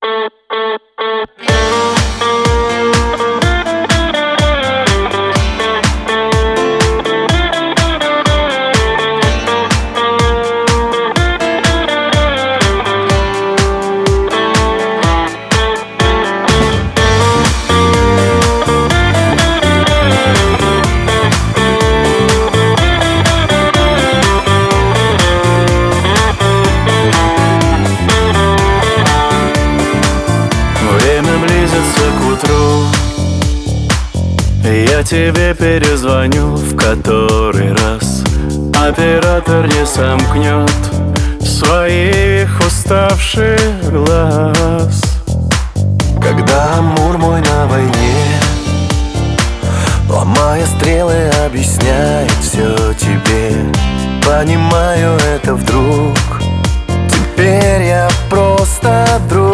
Я тебе перезвоню в который раз. Оператор не сомкнет своих уставших глаз. Когда Амур мой на войне, ломая стрелы, объясняет все тебе. Понимаю это вдруг, теперь я просто друг.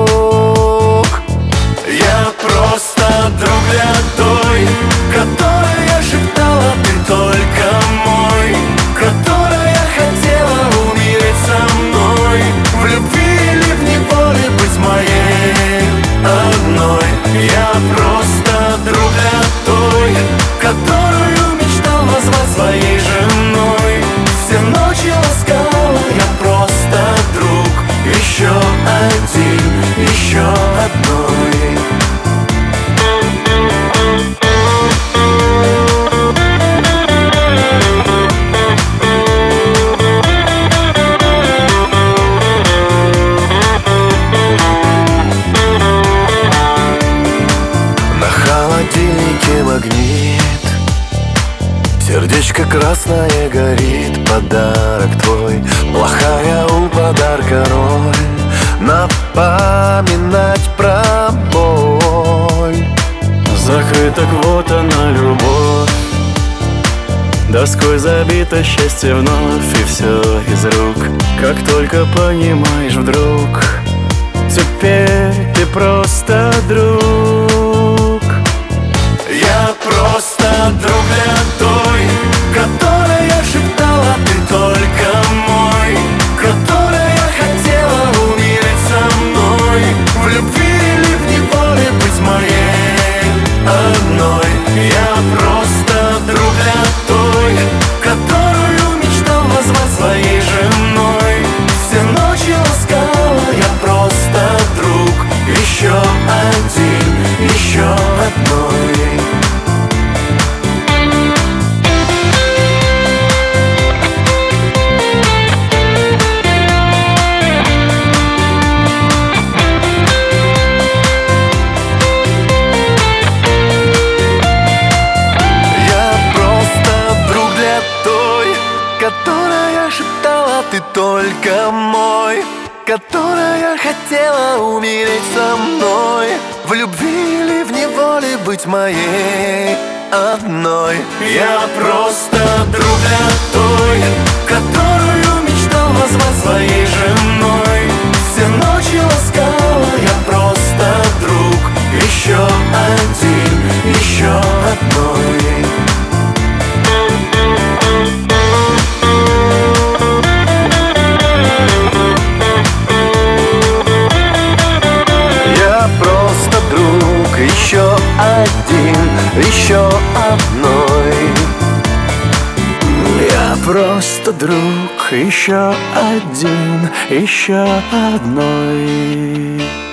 Я просто друг для той, которая шептала: ты только мой, которая хотела умереть со мной, в любви или в неволе быть моей одной. Я просто друг для той, которую мечтал назвать своей женой. Все ночи ласкала, я просто друг, еще один, еще одной. Магнит, сердечко красное горит, подарок твой, плохая у подарка роль, напоминать про боль. Закрыта квота на любовь, доской забито счастье вновь, и все из рук. Как только понимаешь вдруг, теперь ты просто друг. Я просто друг для той, которая шептала: ты только мой, которая хотела умереть со мной, в любви или в неволе быть моей одной. Я просто друг для той, которую мечтал назвать своей женой. Все ночи ласкала, я просто друг, еще один, еще одной. Которая шептала: ты только мой, которая хотела умереть со мной, в любви или в неволе быть моей одной. Я просто друг для той, которую мечтал назвать своей женой. Все ночи ласкала, я просто друг, еще один, еще одной. Еще один, еще одной. Я просто друг, еще один, еще одной.